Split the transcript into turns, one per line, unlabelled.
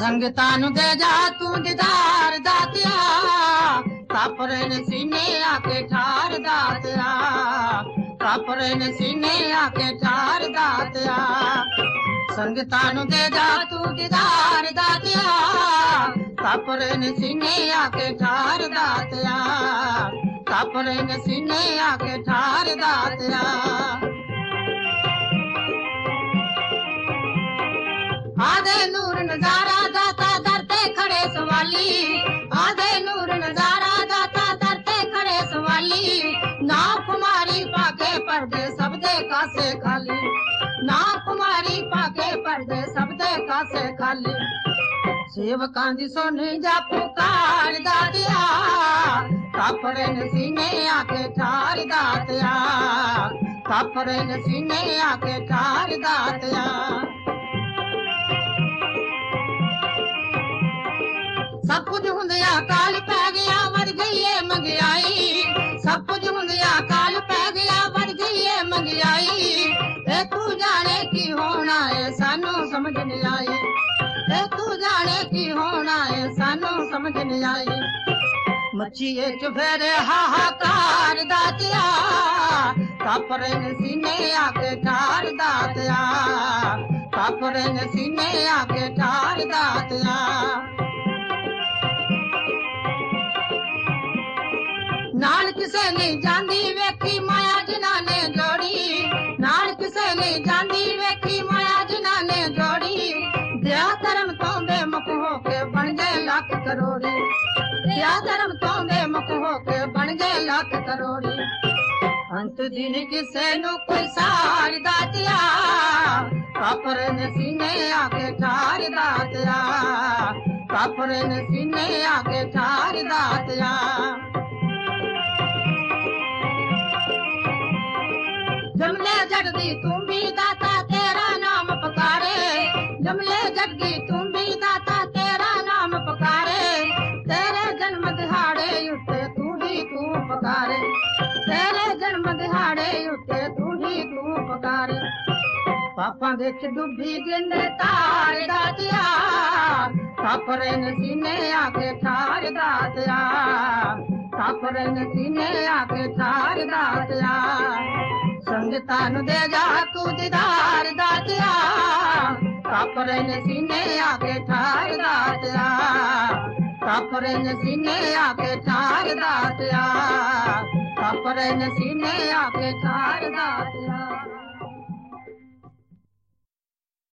संगतां नूं दे जा तू दीदार दातिया कापरे ने सीने आके ठार दातिया कापरे ने सीने आके ठार दातिया संगतां नूं दे जा तू दीदार दातिया कापरे ने सीने आके ठार दातिया कापरे ने सीने आके ठार दातिया आधे नूर नजारा दाता दरते खड़े सवाली आधे नूर नजारा दाता दरते खड़े सवाली ना कुमारी पाके पर्दे सब दे कासे खाली ना कुमारी पाके पर्दे सब दे कासे खाली सेवकां दी सोनी जा पुकार दातिया कापरे ने सीने आके ठार दातिया कापरे ने सीने आके ठार दातिया सब कुछ हुंदिया काल पै गया वध गई है मंगियाई सब कुछ हुंदिया काल पै गया वध गई है मंगियाई ए तू जाने की होना है सानू समझ नहीं आई ए तू जाने की होना है सानू समझ नहीं आई मचिए चुफेरे हाहाकार दातिया कापरे ने सीने आके ठार दातिया कापरे ने सीने आके ठार दातिया नाल किसे नहीं जांदी वेखी माया जिन्हां ने जोड़ी नाल किसे नहीं जांदी वेखी माया जिन्हां ने जोड़ी दया धर्म तो बेमुख होके बन गए लाख करोड़ी दया धर्म तो बेमुख होके बन गए लाख करोड़ी अंत दिन किसे नु कोई सार दातिया कापरे ने सीने आके ठार दातिया कापरे ने सीने आके ठार दातिया जमले जगदी तुम भी दाता तेरा नाम पुकारे जमले जगदी तुम भी दाता तेरा नाम पुकारे तेरे जन्म दिहाड़े उठे तू ही तू पुकारे तेरे जन्म दिहाड़े उठे तू ही तू पुकारे पापा विच डुबी जिंद तार दातिया कापरे ने सीने आके ठार दातिया कापरे ने सीने आके ठार दातिया संगतां नूं दे जा तू दीदार दातिया कापरे ने सीने आके ठार दातिया कापरे ने सीने आके ठार दातिया कापरे ने सीने आके ठार दातिया।